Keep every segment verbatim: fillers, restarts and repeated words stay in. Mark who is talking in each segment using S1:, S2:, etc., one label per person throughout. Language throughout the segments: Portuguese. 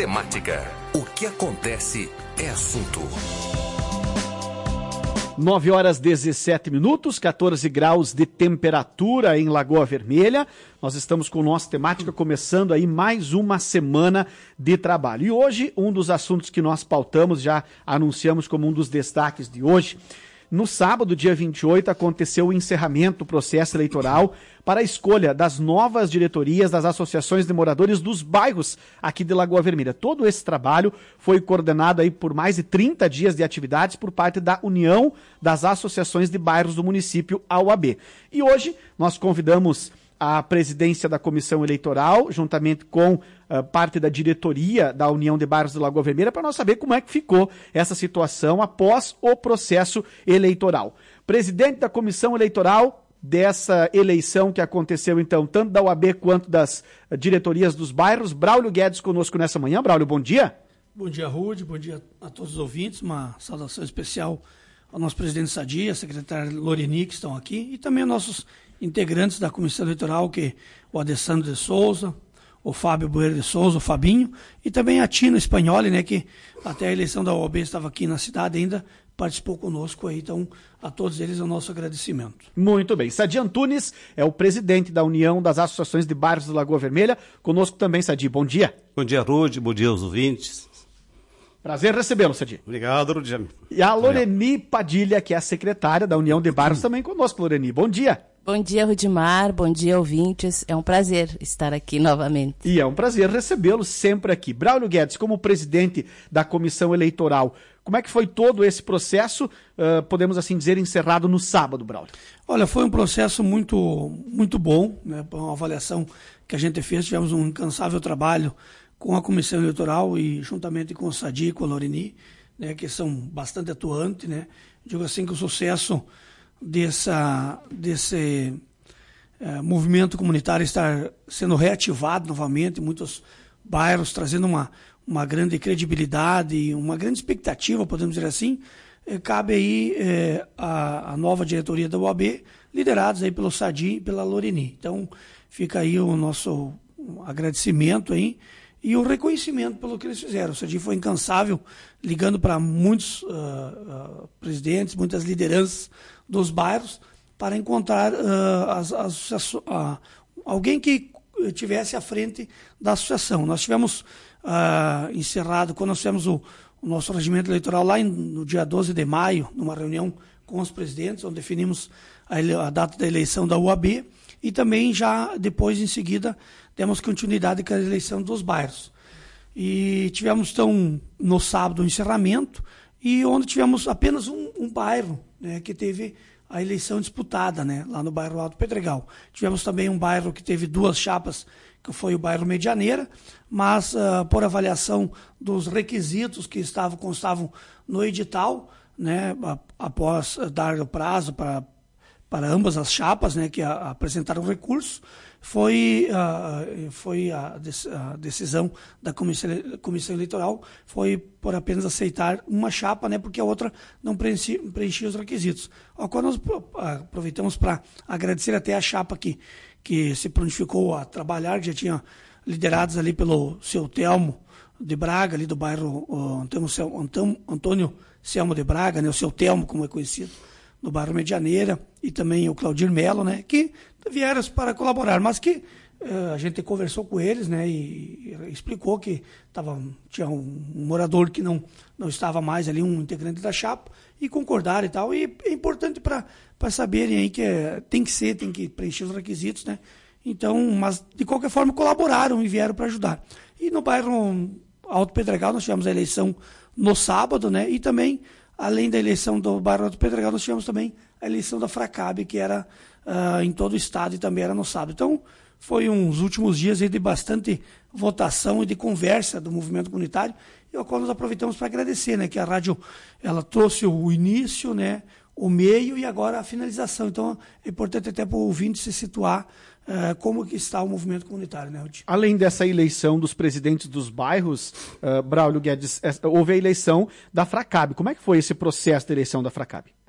S1: temática. O que acontece é assunto.
S2: nove horas dezessete minutos, quatorze graus de temperatura em Lagoa Vermelha. Nós estamos com nossa temática começando aí mais uma semana de trabalho. E hoje, um dos assuntos que nós pautamos, já anunciamos como um dos destaques de hoje. No sábado, dia vinte e oito, aconteceu o encerramento do processo eleitoral para a escolha das novas diretorias das associações de moradores dos bairros aqui de Lagoa Vermelha. Todo esse trabalho foi coordenado aí por mais de trinta dias de atividades por parte da União das Associações de Bairros do município, a U A B. E hoje nós convidamos a presidência da comissão eleitoral, juntamente com uh, parte da diretoria da União de Bairros de Lagoa Vermelha, para nós saber como é que ficou essa situação após o processo eleitoral. Presidente da comissão eleitoral dessa eleição que aconteceu, então, tanto da U A B quanto das uh, diretorias dos bairros, Braulio Guedes conosco nessa manhã. Braulio, bom dia.
S3: Bom dia, Rude, bom dia a todos os ouvintes, uma saudação especial ao nosso presidente Sadi, a secretária Loreni, que estão aqui, e também aos nossos integrantes da comissão eleitoral, que o Adessandro de Souza, o Fábio Bueira de Souza, o Fabinho, e também a Tina Spagnoli, né, que até a eleição da U A B estava aqui na cidade ainda, participou conosco aí. Então, a todos eles é o nosso agradecimento.
S2: Muito bem. Sadi Antunes é o presidente da União das Associações de Bairros de Lagoa Vermelha. Conosco também, Sadi. Bom dia.
S4: Bom dia, Rude. Bom dia aos ouvintes.
S2: Prazer recebê-lo, Sadi.
S4: Obrigado, Rude.
S2: E a Loreni Padilha, que é a secretária da União de Bairros, também conosco, Loreni. Bom dia.
S5: Bom dia, Rudimar. Bom dia, ouvintes. É um prazer estar aqui novamente.
S2: E é um prazer recebê-lo sempre aqui. Braulio Guedes, como presidente da comissão eleitoral, como é que foi todo esse processo, uh, podemos assim dizer, encerrado no sábado, Braulio?
S3: Olha, foi um processo muito, muito bom, né? Uma avaliação que a gente fez, tivemos um incansável trabalho com a comissão eleitoral e juntamente com o Sadi e com a Loreni, né, que são bastante atuantes, né? Digo assim que o sucesso dessa, desse é, movimento comunitário estar sendo reativado novamente em muitos bairros, trazendo uma, uma grande credibilidade e uma grande expectativa, podemos dizer assim, é, cabe aí é, a, a nova diretoria da U A B, liderados aí pelo Sadi e pela Loreni. Então, fica aí o nosso agradecimento aí e o reconhecimento pelo que eles fizeram. O Sadi foi incansável, ligando para muitos uh, uh, presidentes, muitas lideranças dos bairros, para encontrar uh, as, as, uh, alguém que tivesse à frente da associação. Nós tivemos uh, encerrado, quando nós tivemos o, o nosso regimento eleitoral lá em, no dia doze de maio, numa reunião com os presidentes, onde definimos a, a data da eleição da U A B, e também já depois, em seguida, demos continuidade com a eleição dos bairros. E tivemos, então, no sábado, o encerramento, e onde tivemos apenas um, um bairro, né, que teve a eleição disputada, né, lá no bairro Alto Pedregal. Tivemos também um bairro que teve duas chapas, que foi o bairro Medianeira, mas uh, por avaliação dos requisitos que estavam, constavam no edital, né, após dar o prazo para para ambas as chapas, né, que a, apresentaram recurso, foi, uh, foi a, a decisão da comissão, comissão eleitoral foi por apenas aceitar uma chapa, né, porque a outra não preenchia, preenchia os requisitos. Ao qual nós aproveitamos para agradecer até a chapa que, que se prontificou a trabalhar, que já tinha liderados ali pelo seu Telmo de Braga, ali do bairro uh, Antônio, Antônio, Antônio Selmo de Braga, né, o seu Telmo, como é conhecido, no bairro Medianeira, e também o Claudir Melo, né, que vieram para colaborar, mas que uh, a gente conversou com eles, né, e, e explicou que tava, tinha um, um morador que não, não estava mais ali, um integrante da chapa, e concordaram e tal, e é importante para saberem aí que é, tem que ser, tem que preencher os requisitos, né, então, mas de qualquer forma colaboraram e vieram para ajudar. E no bairro Alto Pedregal nós tivemos a eleição no sábado, né, e também além da eleição do bairro do Pedregal, nós tivemos também a eleição da Fracab, que era uh, em todo o estado e também era no sábado. Então, foi uns últimos dias aí de bastante votação e de conversa do movimento comunitário, e ao qual nós aproveitamos para agradecer, né, que a rádio ela trouxe o início, né, o meio e agora a finalização. Então, é importante até para o ouvinte se situar Uh, como que está o movimento comunitário, né, Ruth?
S2: Além dessa eleição dos presidentes dos bairros, uh, Braulio Guedes, houve a eleição da Fracab. Como é que foi esse processo de eleição da Fracab?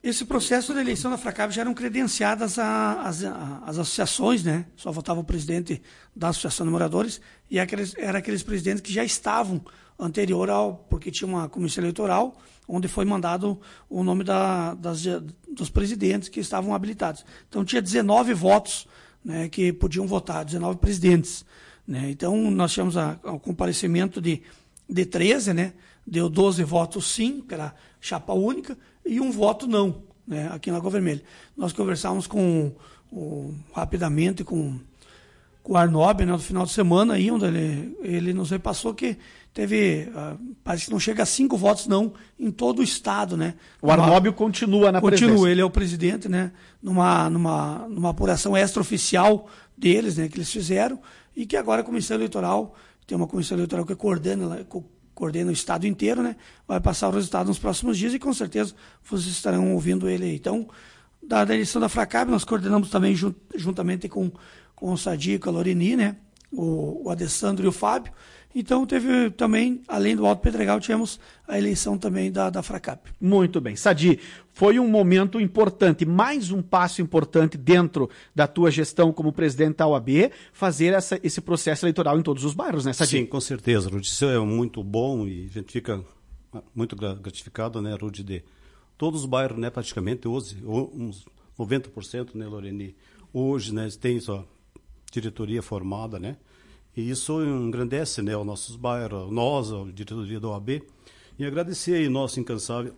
S3: esse processo de eleição da Fracab já eram credenciadas a, as, a, as associações, né? Só votava o presidente da Associação de Moradores e aqueles, era aqueles presidentes que já estavam anterior ao... Porque tinha uma comissão eleitoral onde foi mandado o nome da, das, dos presidentes que estavam habilitados. Então, tinha dezenove votos, né, que podiam votar, dezenove presidentes. Né? Então, nós tivemos a, a, o comparecimento de, de treze, né? Deu doze votos sim, que era chapa única, e um voto não, né, aqui em Lagoa Vermelha. Nós conversávamos com, o, rapidamente com, com o Arnob, né, no final de semana, aí, onde ele, ele nos repassou que teve, uh, parece que não chega a cinco votos não, em todo o estado. Né,
S2: o Arnob continua na
S3: continua,
S2: presidência.
S3: Continua, ele é o presidente, né, numa, numa, numa apuração extraoficial deles, né, que eles fizeram, e que agora a Comissão Eleitoral, tem uma Comissão Eleitoral que coordena, coordena o estado inteiro, né? Vai passar o resultado nos próximos dias e com certeza vocês estarão ouvindo ele aí. Então, da, da eleição da Fracab, nós coordenamos também jun, juntamente com, com o Sadi e com a Loreni, né? O, o Adessandro e o Fábio. Então, teve também, além do Alto Pedregal, tivemos a eleição também da, da Fracab.
S2: Muito bem. Sadi, foi um momento importante, mais um passo importante dentro da tua gestão como presidente da O A B, fazer essa, esse processo eleitoral em todos os bairros, né, Sadi?
S4: Sim, com certeza, Rudy. Isso é muito bom e a gente fica muito gratificado, né, Rudy, de todos os bairros, né, praticamente, hoje, uns noventa por cento, né, Loreni, hoje, né, tem sua diretoria formada, né, e isso engrandece, né, os nossos bairros, nós, a diretoria da O A B, e agradecer aí nosso incansável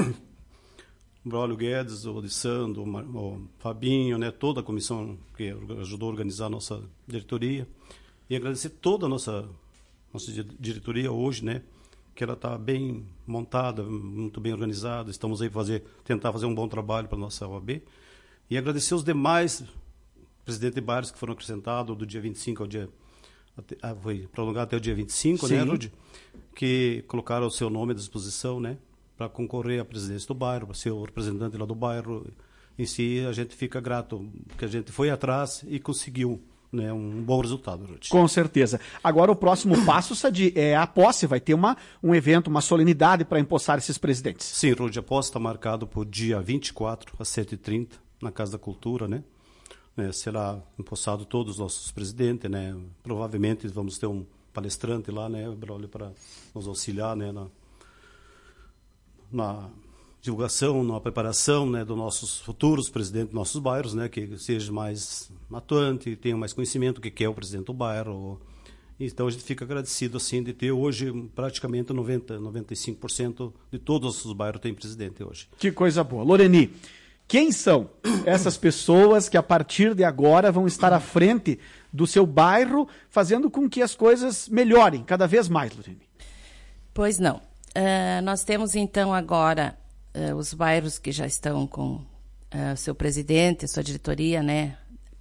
S4: o Braulio Guedes, o Alessandro, o Fabinho, né, toda a comissão que ajudou a organizar a nossa diretoria, e agradecer toda a nossa, nossa diretoria hoje, né, que ela está bem montada, muito bem organizada, estamos aí fazer, tentar fazer um bom trabalho para a nossa O A B, e agradecer os demais presidentes de bairros que foram acrescentados do dia vinte e cinco ao dia... Até, ah, foi prolongado até o dia vinte e cinco,
S2: Sim.
S4: né, Rudy? Que colocaram o seu nome à disposição, né, para concorrer à presidência do bairro, para ser o representante lá do bairro. Em si, a gente fica grato, porque a gente foi atrás e conseguiu, né, um bom resultado, Rudy.
S2: Com certeza. Agora, o próximo passo, Sadi, é a posse. Vai ter uma, um evento, uma solenidade para empossar esses presidentes.
S4: Sim, Rudy, a posse está marcado para o dia vinte e quatro, às sete e trinta, na Casa da Cultura, né? É, será empossado todos os nossos presidentes, né? Provavelmente vamos ter um palestrante lá, né, Braulio, para nos auxiliar, né, na, na divulgação, na preparação, né, dos nossos futuros presidentes dos nossos bairros, né, que seja mais atuante, tenha mais conhecimento do que é o presidente do bairro. Então a gente fica agradecido assim de ter hoje praticamente noventa, noventa e cinco por cento de todos os nossos bairros tem presidente hoje.
S2: Que coisa boa. Loreni, quem são essas pessoas que a partir de agora vão estar à frente do seu bairro, fazendo com que as coisas melhorem cada vez mais, Loreni?
S5: Pois não. Uh, nós temos então agora uh, os bairros que já estão com uh, seu presidente, sua diretoria, né,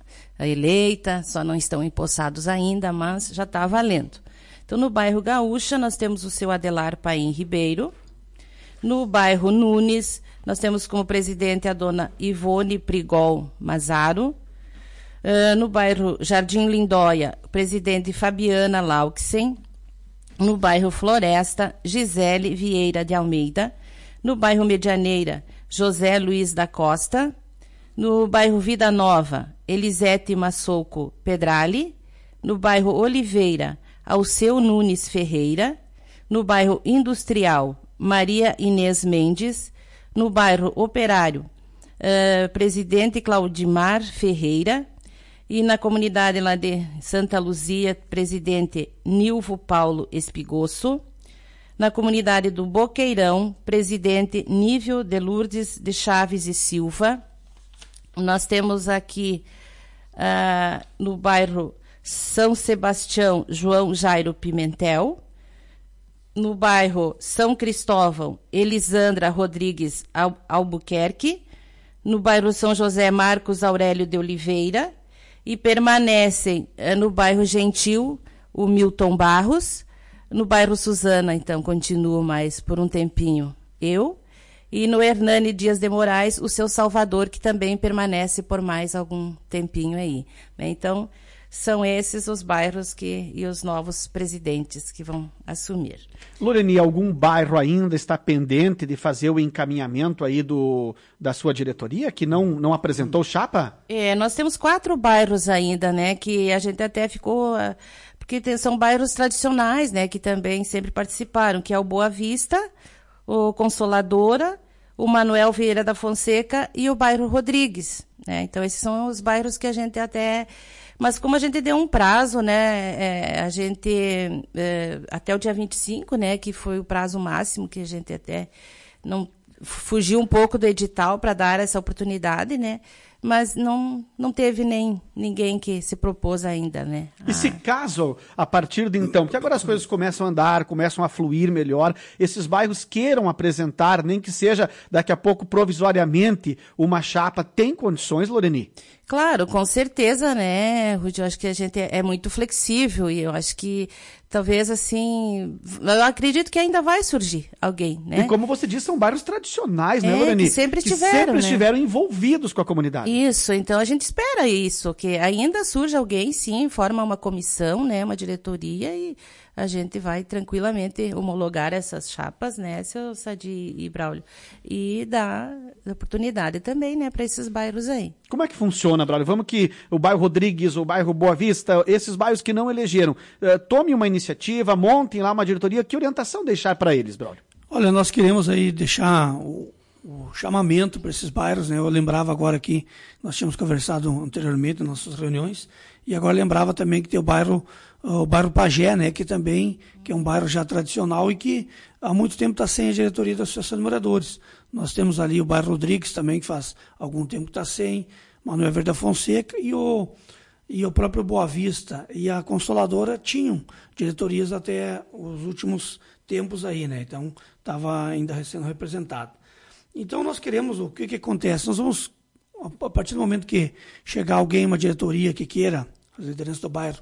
S5: eleita, só não estão empossados ainda, mas já está valendo. Então, no bairro Gaúcha, nós temos o seu Adelar Paim Ribeiro. No bairro Nunes, nós temos como presidente a dona Ivone Prigol Mazaro. Uh, no bairro Jardim Lindóia, presidente Fabiana Lauxen. No bairro Floresta, Gisele Vieira de Almeida. No bairro Medianeira, José Luiz da Costa. No bairro Vida Nova, Elisete Massouco Pedrali. No bairro Oliveira, Alceu Nunes Ferreira. No bairro Industrial, Maria Inês Mendes. No bairro Operário, uh, presidente Claudimar Ferreira. E na comunidade lá de Santa Luzia, presidente Nilvo Paulo Espigosso. Na comunidade do Boqueirão, presidente Nível de Lourdes de Chaves e Silva. Nós temos aqui uh, no bairro São Sebastião, João Jairo Pimentel. No bairro São Cristóvão, Elisandra Rodrigues Albuquerque. No bairro São José, Marcos Aurélio de Oliveira. E permanecem uh, no bairro Gentil, o Milton Barros. No bairro Suzana, então, continuo mais por um tempinho eu. E no Hernani Dias de Moraes, o seu Salvador, que também permanece por mais algum tempinho aí. Então, são esses os bairros que, e os novos presidentes que vão assumir.
S2: Loreni, algum bairro ainda está pendente de fazer o encaminhamento aí do, da sua diretoria, que não, não apresentou chapa?
S5: É, nós temos quatro bairros ainda, né, que a gente até ficou... Porque tem, são bairros tradicionais, né, que também sempre participaram, que é o Boa Vista, o Consoladora, o Manuel Vieira da Fonseca e o bairro Rodrigues, né? Então, esses são os bairros que a gente até... Mas como a gente deu um prazo, né, é, a gente, é, até o dia vinte e cinco, né, que foi o prazo máximo, que a gente até não fugiu um pouco do edital para dar essa oportunidade, né, mas não, não teve nem ninguém que se propôs ainda, né.
S2: E ah. se caso, a partir de então, porque agora as coisas começam a andar, começam a fluir melhor, esses bairros queiram apresentar, nem que seja daqui a pouco provisoriamente, uma chapa, tem condições, Loreni?
S5: Claro, com certeza, né, Rudy? Eu acho que a gente é, é muito flexível e eu acho que talvez, assim, eu acredito que ainda vai surgir alguém, né?
S2: E como você disse, são bairros tradicionais, né,
S5: é,
S2: Loreni?
S5: Que sempre
S2: que
S5: tiveram,
S2: sempre
S5: né?
S2: estiveram envolvidos com a comunidade.
S5: Isso, então a gente espera isso, que ainda surja alguém, sim, forma uma comissão, né, uma diretoria e a gente vai tranquilamente homologar essas chapas, né, seu Sadi e Braulio, e dar oportunidade também, né, para esses bairros aí.
S2: Como é que funciona, Braulio? Vamos que o bairro Rodrigues, o bairro Boa Vista, esses bairros que não elegeram, uh, tomem uma iniciativa, montem lá uma diretoria, que orientação deixar para eles, Braulio?
S3: Olha, nós queremos aí deixar o, o chamamento para esses bairros, né? Eu lembrava agora que nós tínhamos conversado anteriormente nas nossas reuniões, e agora lembrava também que tem o bairro o bairro Pagé, né, que também que é um bairro já tradicional e que há muito tempo está sem a diretoria da Associação de Moradores. Nós temos ali o bairro Rodrigues também, que faz algum tempo que está sem, Manuel Vieira da Fonseca e o, e o próprio Boa Vista e a Consoladora tinham diretorias até os últimos tempos aí, né, então estava ainda sendo representado. Então nós queremos, o que que acontece? Nós vamos, a partir do momento que chegar alguém, uma diretoria que queira, a liderança do bairro,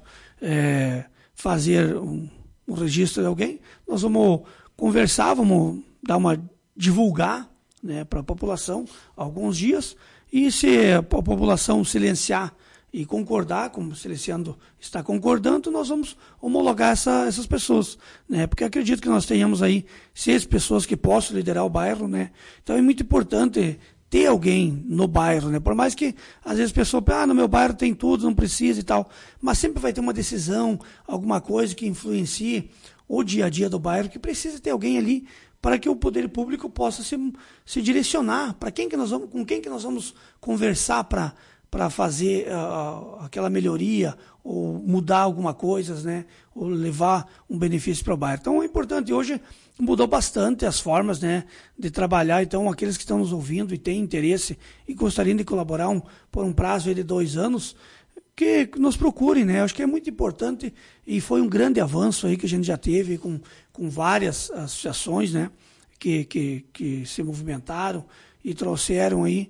S3: é, fazer um, um registro de alguém, nós vamos conversar, vamos dar uma divulgar, né, para a população alguns dias, e se a população silenciar e concordar, como o Siliciano está concordando, nós vamos homologar essa, essas pessoas, né, porque acredito que nós tenhamos aí seis pessoas que possam liderar o bairro, né, então é muito importante ter alguém no bairro, né? Por mais que às vezes a pessoa pensa, ah, no meu bairro tem tudo, não precisa e tal, mas sempre vai ter uma decisão, alguma coisa que influencie o dia a dia do bairro, que precisa ter alguém ali para que o poder público possa se, se direcionar, para quem que nós vamos, com quem que nós vamos conversar para para fazer uh, aquela melhoria ou mudar alguma coisa, né? Ou levar um benefício para o bairro. Então é importante, hoje mudou bastante as formas, né, de trabalhar, então aqueles que estão nos ouvindo e têm interesse e gostariam de colaborar um, por um prazo de dois anos, que nos procurem, né, acho que é muito importante e foi um grande avanço aí que a gente já teve com, com várias associações, né, que, que, que se movimentaram e trouxeram aí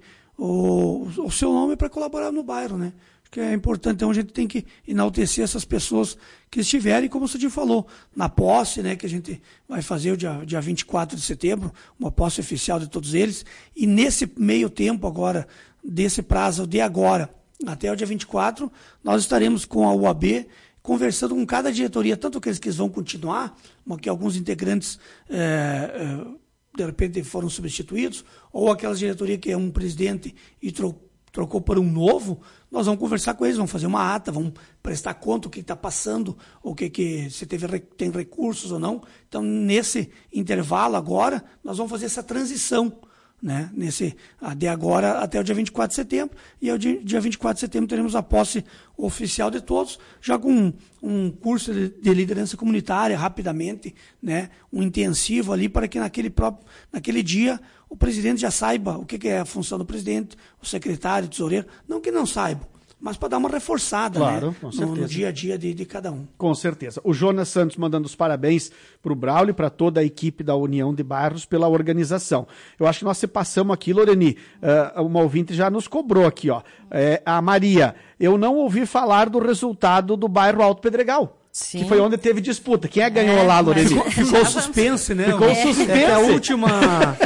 S3: o, o seu nome para colaborar no bairro, né. Que é importante, então a gente tem que enaltecer essas pessoas que estiverem, como o Sadi falou, na posse, né, que a gente vai fazer o dia, dia vinte e quatro de setembro, uma posse oficial de todos eles, e nesse meio tempo agora, desse prazo de agora até o dia vinte e quatro, nós estaremos com a U A B conversando com cada diretoria, tanto aqueles que vão continuar, como que alguns integrantes é, é, de repente foram substituídos, ou aquela diretoria que é um presidente e trocou trocou por um novo, nós vamos conversar com eles, vamos fazer uma ata, vamos prestar conta o que está passando, o que, que se teve, tem recursos ou não. Então, nesse intervalo agora, nós vamos fazer essa transição, né, nesse, de agora até o dia vinte e quatro de setembro, e ao dia, dia vinte e quatro de setembro teremos a posse oficial de todos, já com um, um curso de, de liderança comunitária, rapidamente, né, um intensivo ali, para que naquele, próprio, naquele dia o presidente já saiba o que, que é a função do presidente, o secretário, o tesoureiro, não que não saibam, mas para dar uma reforçada,
S2: claro,
S3: né,
S2: com
S3: no, no dia a dia de, de cada um.
S2: Com certeza. O Jonas Santos mandando os parabéns para o Braulio e para toda a equipe da União de Bairros pela organização. Eu acho que nós se passamos aqui, Loreni, uh, uma ouvinte já nos cobrou aqui, ó. É, a Maria, eu não ouvi falar do resultado do bairro Alto Pedregal. Sim. Que foi onde teve disputa. Quem é que ganhou é, lá, Loreni?
S3: Ficou, ficou suspense, né?
S2: Ficou é. suspense.
S3: É a última...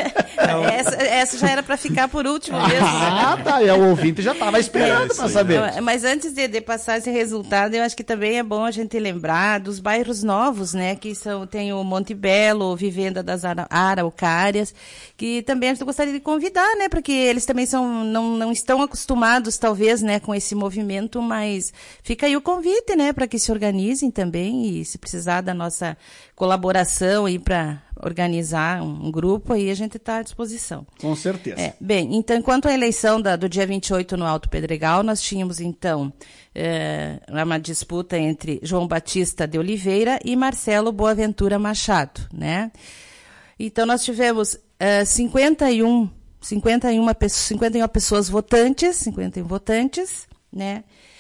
S5: essa, essa já era para ficar por último mesmo.
S2: Ah, tá. E o ouvinte já estava esperando
S4: É,
S2: para saber.
S5: Então, mas antes de, de passar esse resultado, eu acho que também é bom a gente lembrar dos bairros novos, né? Que são, tem o Monte Belo, Vivenda das Ara- Araucárias, que também a gente gostaria de convidar, né? Porque eles também são, não, não estão acostumados, talvez, né, com esse movimento, mas fica aí o convite, né, para que se organizem também e se precisar da nossa colaboração aí para organizar um, um grupo, aí a gente está à disposição.
S2: Com certeza.
S5: É, bem, então, enquanto a eleição da, do dia vinte e oito no Alto Pedregal, nós tínhamos, então, é, uma disputa entre João Batista de Oliveira e Marcelo Boaventura Machado, né? Então, nós tivemos é, cinquenta e uma, cinquenta e uma, cinquenta e uma pessoas votantes, cinquenta e um votantes, né?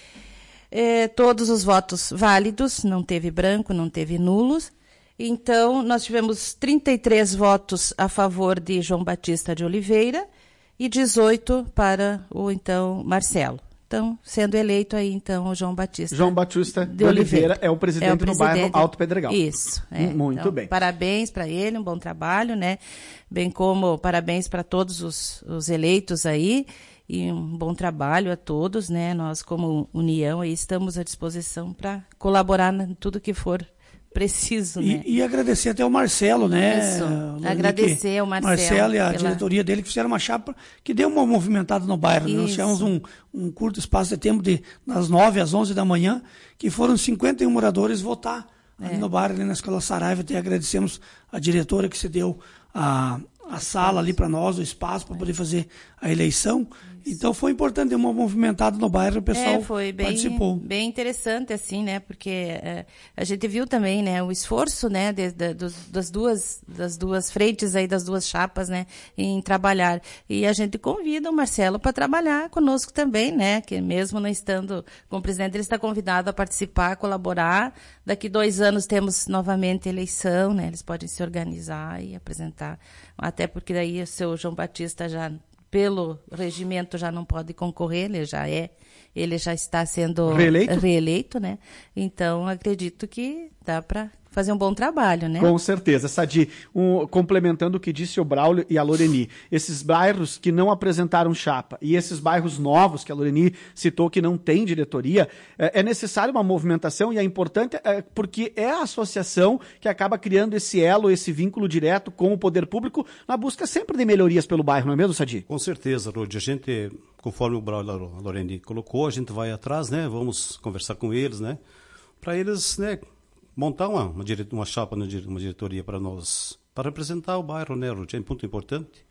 S5: É, todos os votos válidos, não teve branco, não teve nulos. Então, nós tivemos trinta e três votos a favor de João Batista de Oliveira e dezoito para o, então, Marcelo. Então, sendo eleito aí, então, o João Batista
S2: João Batista de,
S5: de
S2: Oliveira,
S5: Oliveira
S2: é o presidente,
S5: é o
S2: do
S5: presidente
S2: bairro Alto Pedregal.
S5: Isso. É.
S2: Muito
S5: Então,
S2: bem.
S5: Parabéns para ele, um bom trabalho, né? Bem como parabéns para todos os, os eleitos aí. E um bom trabalho a todos, né? Nós, como União, aí estamos à disposição para colaborar em tudo que for preciso,
S3: E,
S5: né?
S3: e agradecer até ao Marcelo, né?
S5: Isso.
S3: Lonique?
S5: Agradecer ao Marcelo
S3: Marcelo e a
S5: pela-
S3: diretoria dele que fizeram uma chapa que deu uma movimentada no bairro. Né? Nós
S5: Isso.
S3: tivemos um, um curto espaço de tempo de das nove às onze da manhã, que foram cinquenta e um moradores votar ali
S5: É.
S3: no bairro, ali na Escola Saraiva. Até agradecemos a diretora que se deu a, a sala ali para nós, o espaço para poder fazer a eleição. Então foi importante, deu uma movimentada no bairro, o pessoal
S5: É, foi bem,
S3: participou.
S5: bem interessante, assim, né? Porque é, a gente viu também, né, o esforço, né, de, de, dos, das duas, das duas frentes aí, das duas chapas, né, em trabalhar. E a gente convida o Marcelo para trabalhar conosco também, né? Que mesmo não estando como presidente, ele está convidado a participar, a colaborar. Daqui dois anos temos novamente eleição, né? Eles podem se organizar e apresentar. Até porque daí o seu João Batista já, pelo regimento, já não pode concorrer, ele já é, ele já está sendo
S2: Reeleito?
S5: reeleito, né? Então, acredito que dá para fazer um bom trabalho, né?
S2: Com certeza. Sadi, um, complementando o que disse o Braulio e a Loreni, esses bairros que não apresentaram chapa e esses bairros novos que a Loreni citou que não tem diretoria, é, é necessário uma movimentação e é importante é, porque é a associação que acaba criando esse elo, esse vínculo direto com o poder público na busca sempre de melhorias pelo bairro, não é mesmo, Sadi?
S4: Com certeza, Rudy. A gente, conforme o Braulio e a Loreni colocou, a gente vai atrás, né? Vamos conversar com eles, né? Para eles, né? Montar uma, uma, dire... uma chapa, uma diretoria para nós, para representar o bairro, né, Rudy? É um ponto importante,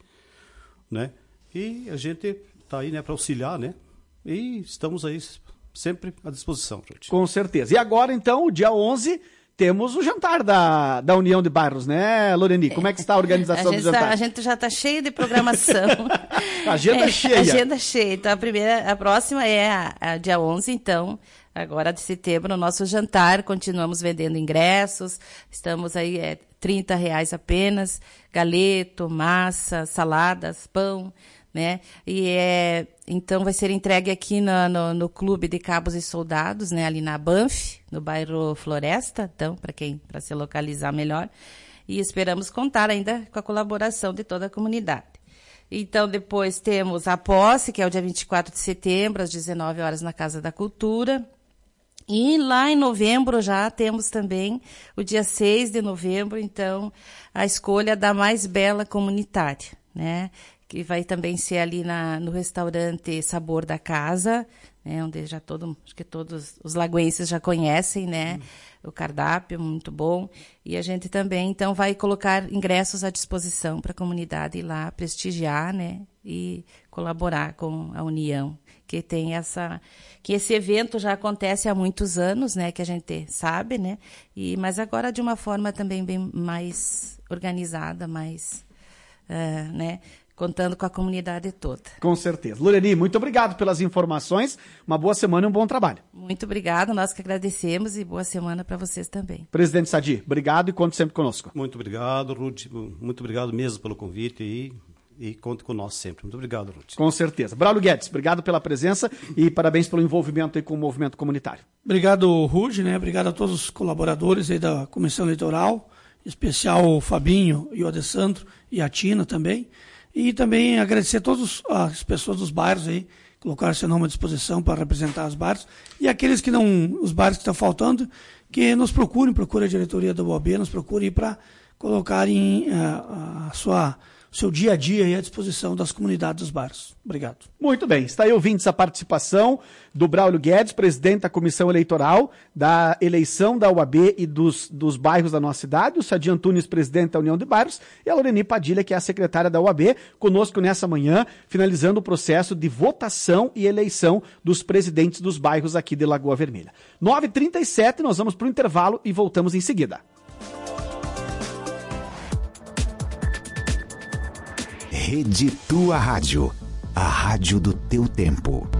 S4: né? E a gente está aí, né, para auxiliar, né? E estamos aí sempre à disposição, Rudy.
S2: Com certeza. E agora, então, o dia onze, temos o jantar da, da União de Bairros, né, Loreni? Como é que está a organização
S5: a gente
S2: do jantar?
S5: Tá, a gente já está cheio de programação.
S2: Agenda
S5: é,
S2: cheia.
S5: Agenda cheia. Então, a primeira, a próxima é a, a dia onze, então, agora de setembro, no nosso jantar. Continuamos vendendo ingressos. Estamos aí, é trinta reais apenas. Galeto, massa, saladas, pão, né? E é, então vai ser entregue aqui no, no, no Clube de Cabos e Soldados, né? Ali na Banff, no bairro Floresta, então, para quem, para se localizar melhor. E esperamos contar ainda com a colaboração de toda a comunidade. Então, depois temos a posse, que é o dia vinte e quatro de setembro, às dezenove horas, na Casa da Cultura. E lá em novembro já temos também o dia seis de novembro, então, a escolha da mais bela comunitária, né? Que vai também ser ali na, no restaurante Sabor da Casa, né? Onde já todo, acho que todos os lagoenses já conhecem, né? Hum. O cardápio, muito bom. E a gente também, então, vai colocar ingressos à disposição para a comunidade ir lá prestigiar, né? E colaborar com a União, que tem essa, que esse evento já acontece há muitos anos, né, que a gente sabe, né, e, mas agora de uma forma também bem mais organizada, mais, uh, né, contando com a comunidade toda.
S2: Com certeza. Loreni, muito obrigado pelas informações, uma boa semana e um bom trabalho.
S5: Muito obrigado, nós que agradecemos e boa semana para vocês também.
S2: Presidente Sadi, obrigado e conte sempre conosco.
S4: Muito obrigado, Ruth, muito obrigado mesmo pelo convite e E conte conosco sempre. Muito obrigado, Ruth.
S2: Com certeza. Braulio Guedes, obrigado pela presença e parabéns pelo envolvimento aí com o movimento comunitário.
S3: Obrigado, Rude, né? Obrigado a todos os colaboradores aí da Comissão Eleitoral, em especial o Fabinho e o Adessandro e a Tina também. E também agradecer a todas as pessoas dos bairros aí, que colocaram seu nome à disposição para representar os bairros. E aqueles que não, os bairros que estão faltando, que nos procurem, procure a diretoria da U A B, nos procurem para colocarem a, a sua... seu dia a dia aí à disposição das comunidades dos bairros. Obrigado.
S2: Muito bem. Está aí, ouvintes, a participação do Braulio Guedes, presidente da Comissão Eleitoral da eleição da U A B e dos, dos bairros da nossa cidade, o Sadi Antunes, presidente da União de Bairros, e a Loreni Padilha, que é a secretária da U A B, conosco nessa manhã, finalizando o processo de votação e eleição dos presidentes dos bairros aqui de Lagoa Vermelha. nove e trinta e sete, nós vamos para o intervalo e voltamos em seguida.
S1: Rede Tua Rádio, a rádio do teu tempo.